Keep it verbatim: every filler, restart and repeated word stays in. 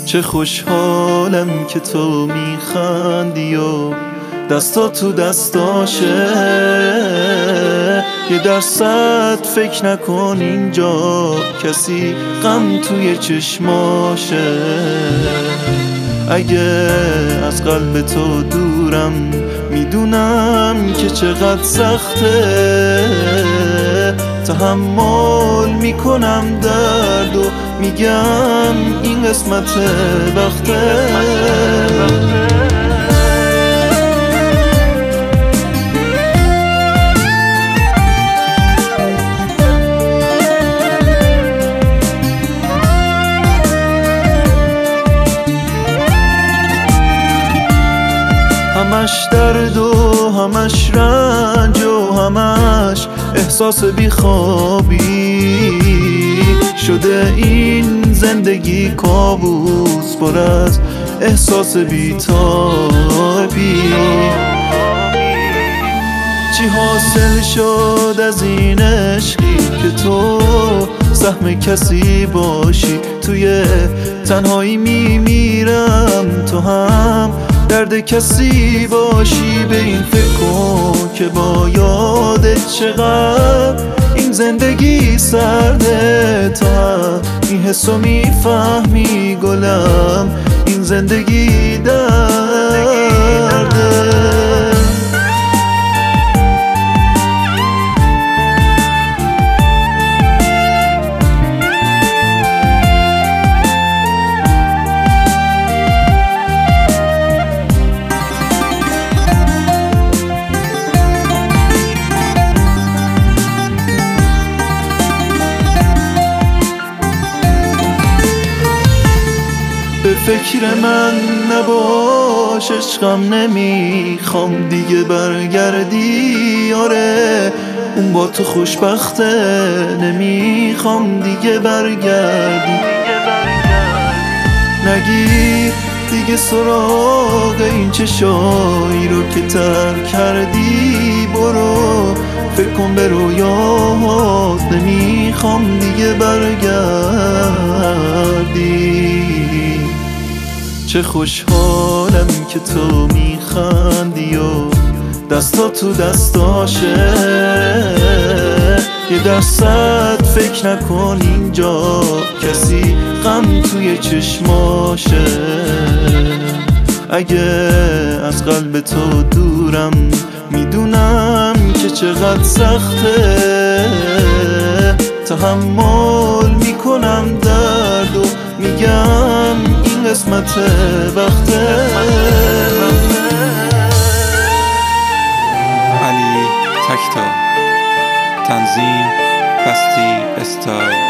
چه خوشحالم که تو میخندی و دستا تو دستاشه، یه درصد فکر نکن اینجا کسی غم توی چشماشه. اگه از قلب تو دورم میدونم که چقدر سخته، تحمل میکنم درد و میگم این قسمت وقته. همش درد و همش رنج و همش احساس بیخوابی شده، این زندگی کابوس پر از احساس بیتابی. چی حاصل شد از این عشقی که تو سهم کسی باشی؟ توی تنهایی میمیرم تو هم درد کسی باشی. به این فکر کن که با یادت چقدر این زندگی سرده، تا این حسو میفهمی گلم این زندگی درده. به فکر من نباش عشقم، نمیخوام دیگه برگردی. آره اون با تو خوشبخته، نمیخوام دیگه برگردی. نگیر دیگه سراغ این چشایی رو که ترک کردی. برو فکر کن به رویاهات، نمیخوام دیگه برگردی. چه خوشحالم که تو میخندی و دستا تو دستاشه، یه درصد فکر نکن اینجا کسی غم توی چشماشه. اگه از قلب تو دورم میدونم که چقدر سخته، تحمل میکنم درد و میگم این قسمت وقته. علی تکتا، تنظیم بستی استایل.